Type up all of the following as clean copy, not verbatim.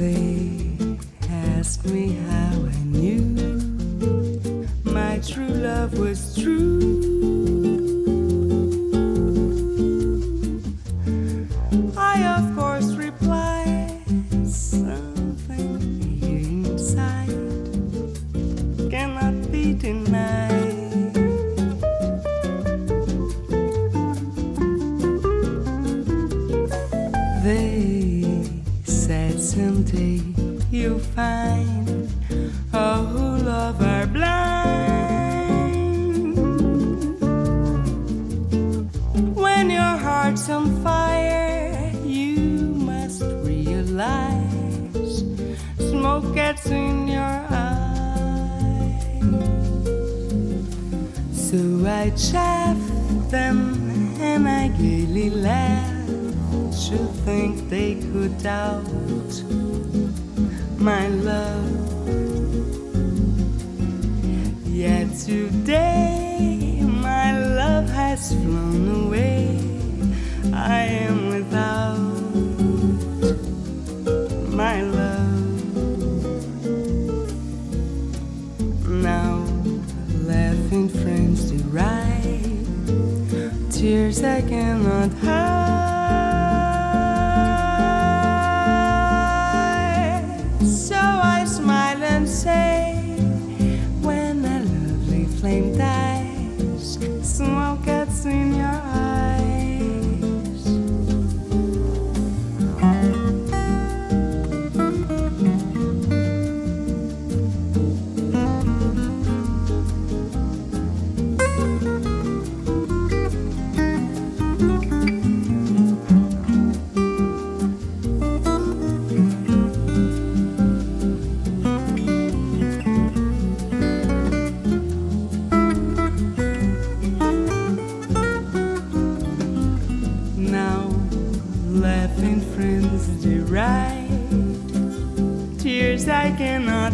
They asked me how I knew my true love was true. I of course replied, something here inside cannot be denied. They said someday you'll find all who love are blind. When your heart's on fire, you must realize smoke gets in your eyes. So I chaff them and I gaily laugh. Should think they could doubt my love. Yet today my love has flown away. I am without my love. Now laughing friends deride tears I cannot hide. Say, when a lovely flame dies, smoke gets in your eyes. Laughing friends deride tears I cannot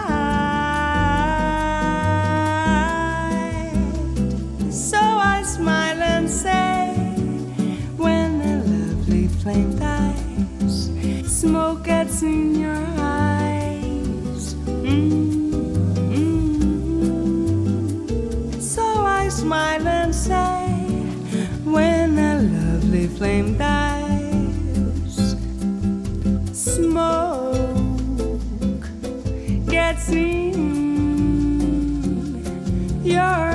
hide. So I smile and say, when a lovely flame dies, smoke gets in your eyes. So I smile and say, when a lovely flame dies, smoke gets in your